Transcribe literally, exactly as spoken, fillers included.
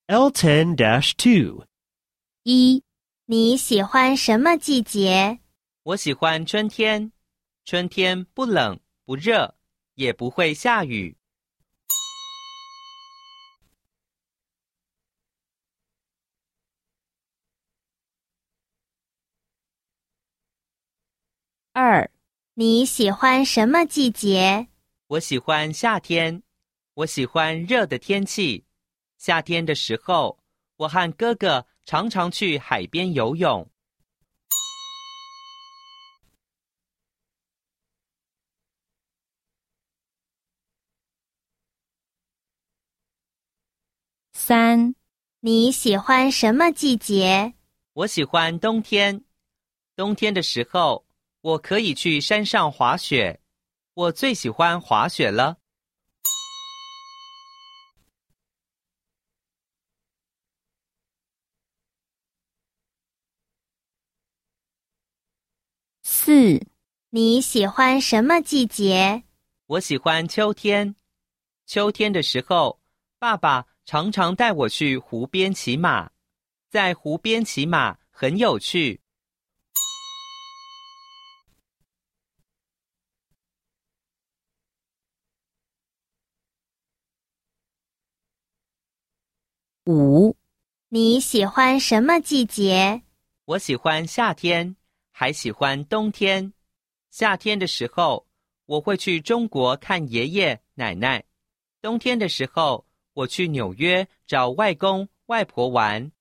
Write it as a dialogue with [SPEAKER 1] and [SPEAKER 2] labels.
[SPEAKER 1] L ten dash two.
[SPEAKER 2] 一，你喜欢什么季节？
[SPEAKER 3] 我喜欢春天，春天不冷不热，也不会下雨。
[SPEAKER 2] 二，你喜欢什么季节？
[SPEAKER 3] 我喜欢夏天，我喜欢热的天气。夏天的时候，我和哥哥常常去海边游泳。
[SPEAKER 2] 三，你喜欢什么季节？
[SPEAKER 3] 我喜欢冬天，冬天的时候，我可以去山上滑雪，我最喜欢滑雪了。
[SPEAKER 2] 四，你喜欢什么季节？
[SPEAKER 3] 我喜欢秋天，秋天的时候，爸爸常常带我去湖边骑马，在湖边骑马很有趣。
[SPEAKER 2] 五，你喜欢什么季节？
[SPEAKER 3] 我喜欢夏天，还喜欢冬天。夏天的时候，我会去中国看爷爷奶奶；冬天的时候，我去纽约找外公外婆玩。